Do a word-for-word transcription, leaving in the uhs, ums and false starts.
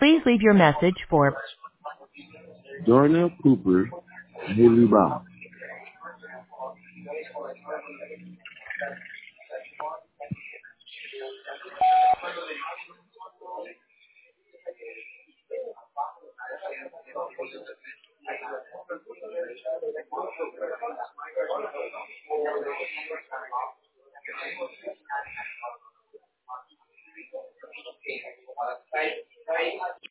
Please leave your message for Darnell Cooper, Haley Bob.